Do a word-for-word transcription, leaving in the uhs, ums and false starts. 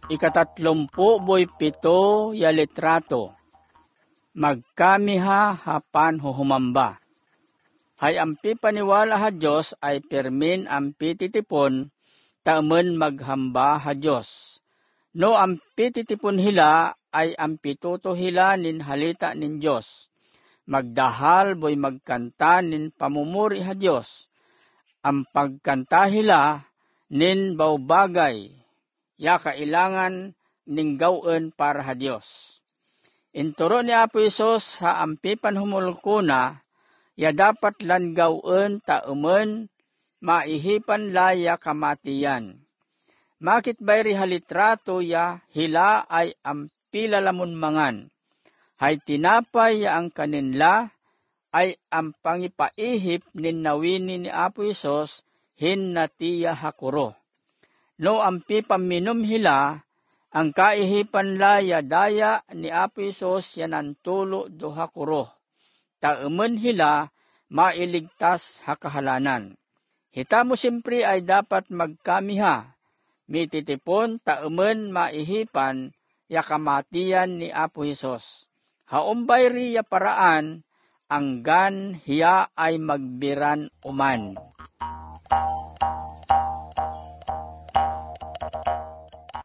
Ikatatlumpu boy pito ya litrato. Magkamiha hapan huhumamba. Hay ampi paniwala ha Diyos ay permin ampi titipon taamen maghamba ha Diyos. No ampi titipon hila ay ampi tuto hila nin halita nin Diyos. Magdahal boy magkanta nin pamumuri ha Diyos. Ang pagkanta hila nin baubagay ya kailangan ning gawin para ha Diyos. Inturo ni Apo Isos ha ampi panhumulkuna, ya dapat lan gawin taumen maihipan laya kamatiyan. Makit bayri halitrato ya hila ay ampi lalamun mangan. Hay tinapay ya ang kaninla ay ang pangipaihip nin nawini ni Apo Isos hin natiya hakuro. No ampi paminom hila, ang kaihipan laya daya ni Apo Isos yan ang tulo do hakuro. Taumen hila mailigtas hakahalanan. Hita mo simpre ay dapat magkamiha. Mititipon taumen maihipan ya kamatiyan ni Apo Isos. Haumbay riya paraan, anggan hiya ay magbiran uman.